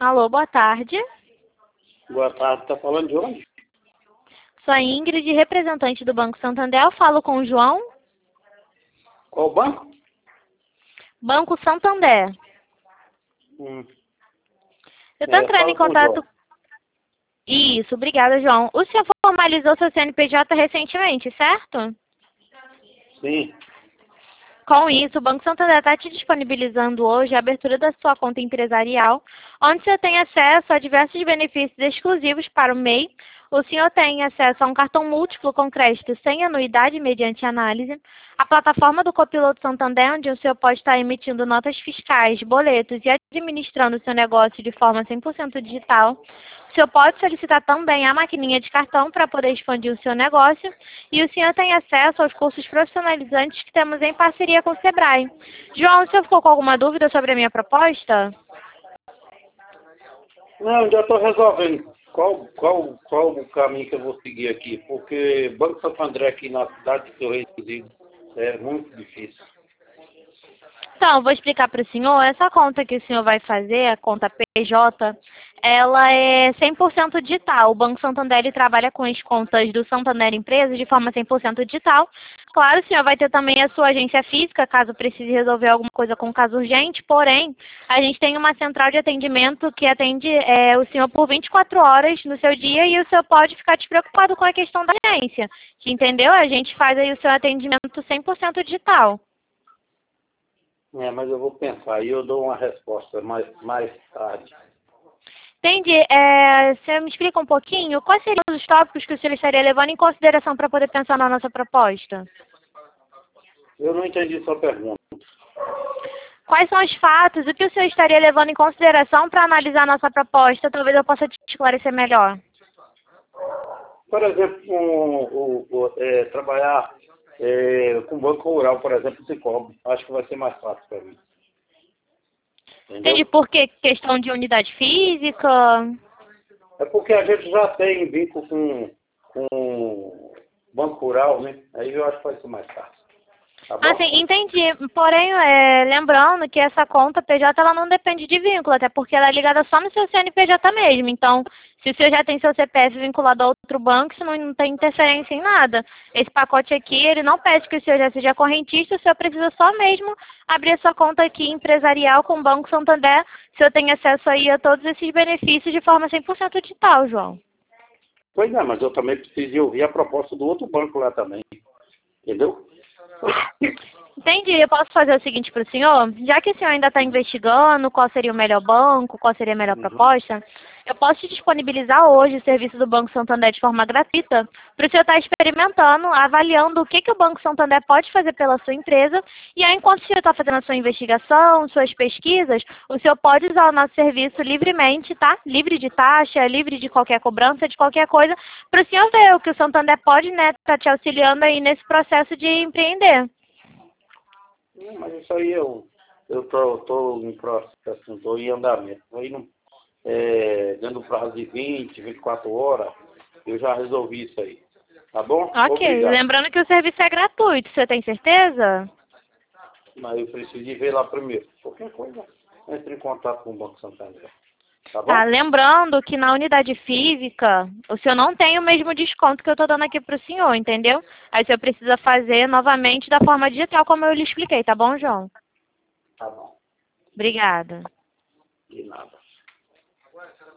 Alô, boa tarde. Boa tarde, tá falando de onde? Sou a Ingrid, representante do Banco Santander. Eu falo com o João. Qual banco? Banco Santander. Eu estou entrando em Fala com o João. contato... Isso, obrigada, João. O senhor formalizou seu CNPJ recentemente, certo? Sim. Com isso, o Banco Santander está te disponibilizando hoje a abertura da sua conta empresarial, onde você tem acesso a diversos benefícios exclusivos para o MEI. O senhor tem acesso a um cartão múltiplo com crédito sem anuidade mediante análise, a plataforma do Copiloto Santander, onde o senhor pode estar emitindo notas fiscais, boletos e administrando o seu negócio de forma 100% digital. O senhor pode solicitar também a maquininha de cartão para poder expandir o seu negócio. E o senhor tem acesso aos cursos profissionalizantes que temos em parceria com o Sebrae. João, o senhor ficou com alguma dúvida sobre a minha proposta? Não, já estou resolvendo. Qual o caminho que eu vou seguir aqui? Porque Banco Santander aqui na cidade que eu resido é muito difícil. Então, eu vou explicar para o senhor. Essa conta que o senhor vai fazer, a conta PJ, ela é 100% digital. O Banco Santander ele trabalha com as contas do Santander Empresas de forma 100% digital. Claro, o senhor vai ter também a sua agência física, caso precise resolver alguma coisa com caso urgente. Porém, a gente tem uma central de atendimento que atende o senhor por 24 horas no seu dia e o senhor pode ficar despreocupado com a questão da agência. Entendeu? A gente faz aí o seu atendimento 100% digital. Mas eu vou pensar e eu dou uma resposta mais tarde. Entendi. Você me explica um pouquinho quais seriam os tópicos que o senhor estaria levando em consideração para poder pensar na nossa proposta? Eu não entendi sua pergunta. Quais são os fatos, o que o senhor estaria levando em consideração para analisar a nossa proposta? Talvez eu possa te esclarecer melhor. Por exemplo, trabalhar com banco rural, por exemplo, se cobra. Acho que vai ser mais fácil para mim. Entendeu? Entendi. Por quê? Questão de unidade física? É porque a gente já tem vínculo com banco rural, né? Aí eu acho que vai ser mais fácil. Tá bom? Ah, sim, entendi. Porém, lembrando que essa conta PJ ela não depende de vínculo, até porque ela é ligada só no seu CNPJ mesmo. Então, se o senhor já tem seu CPF vinculado a outro banco, isso não tem interferência em nada. Esse pacote aqui, ele não pede que o senhor já seja correntista, o senhor precisa só mesmo abrir a sua conta aqui empresarial com o Banco Santander. O senhor tem acesso aí a todos esses benefícios de forma 100% digital, João. Pois é, mas eu também preciso ouvir a proposta do outro banco lá também. Entendeu? Entendi. Eu posso fazer o seguinte para o senhor? Já que o senhor ainda está investigando qual seria o melhor banco, qual seria a melhor proposta, eu posso te disponibilizar hoje o serviço do Banco Santander de forma gratuita para o senhor estar experimentando, avaliando o que o Banco Santander pode fazer pela sua empresa. E aí, enquanto o senhor está fazendo a sua investigação, suas pesquisas, o senhor pode usar o nosso serviço livremente, tá? Livre de taxa, livre de qualquer cobrança, de qualquer coisa, para o senhor ver o que o Santander pode, né, estar te auxiliando aí nesse processo de empreender. Mas isso aí eu tô em processo, estou em andamento. Aí dentro do prazo de 24 horas, eu já resolvi isso aí. Tá bom? Ok. Obrigado. Lembrando que o serviço é gratuito, você tem certeza? Mas eu preciso de ver lá primeiro. Qualquer coisa, entre em contato com o Banco Santander. Tá bom? Tá, lembrando que na unidade física, o senhor não tem o mesmo desconto que eu estou dando aqui para o senhor, entendeu? Aí o senhor precisa fazer novamente da forma digital, como eu lhe expliquei, tá bom, João? Tá bom. Obrigada. De nada.